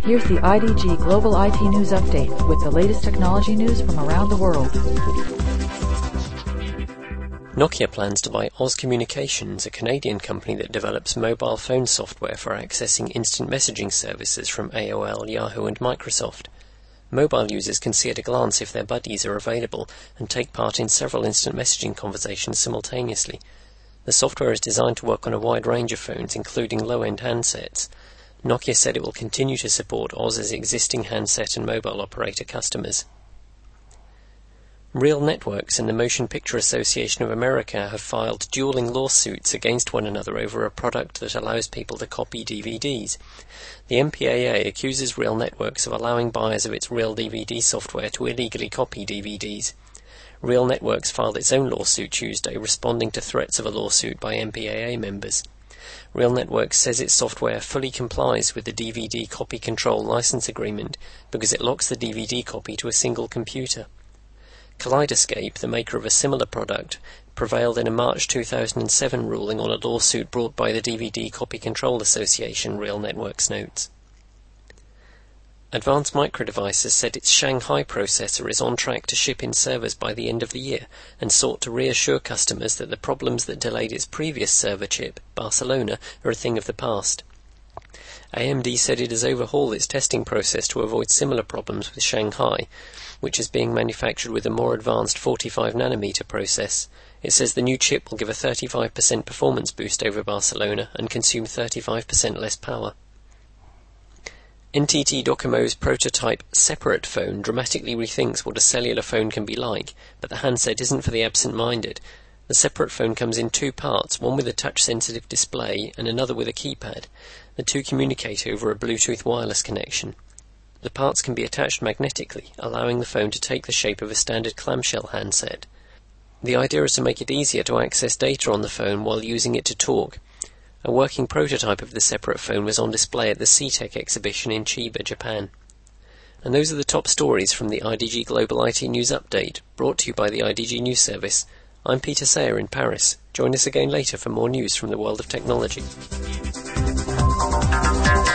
Here's the IDG Global IT News Update with the latest technology news from around the world. Nokia plans to buy Oz Communications, a Canadian company that develops mobile phone software for accessing instant messaging services from AOL, Yahoo and Microsoft. Mobile users can see at a glance if their buddies are available and take part in several instant messaging conversations simultaneously. The software is designed to work on a wide range of phones, including low-end handsets. Nokia said it will continue to support Oz's existing handset and mobile operator customers. Real Networks and the Motion Picture Association of America have filed dueling lawsuits against one another over a product that allows people to copy DVDs. The MPAA accuses Real Networks of allowing buyers of its Real DVD software to illegally copy DVDs. Real Networks filed its own lawsuit Tuesday, responding to threats of a lawsuit by MPAA members. Real Networks says its software fully complies with the DVD copy control license agreement because it locks the DVD copy to a single computer. Kaleidoscape, the maker of a similar product, prevailed in a March 2007 ruling on a lawsuit brought by the DVD Copy Control Association, Real Networks notes. Advanced Micro Devices said its Shanghai processor is on track to ship in servers by the end of the year and sought to reassure customers that the problems that delayed its previous server chip, Barcelona, are a thing of the past. AMD said it has overhauled its testing process to avoid similar problems with Shanghai, which is being manufactured with a more advanced 45nm process. It says the new chip will give a 35% performance boost over Barcelona and consume 35% less power. NTT Docomo's prototype Separate phone dramatically rethinks what a cellular phone can be like, but the handset isn't for the absent-minded. The Separate phone comes in two parts, one with a touch-sensitive display and another with a keypad. The two communicate over a Bluetooth wireless connection. The parts can be attached magnetically, allowing the phone to take the shape of a standard clamshell handset. The idea is to make it easier to access data on the phone while using it to talk. A working prototype of the Separate phone was on display at the CTEC exhibition in Chiba, Japan. And those are the top stories from the IDG Global IT News Update, brought to you by the IDG News Service. I'm Peter Sayer in Paris. Join us again later for more news from the world of technology.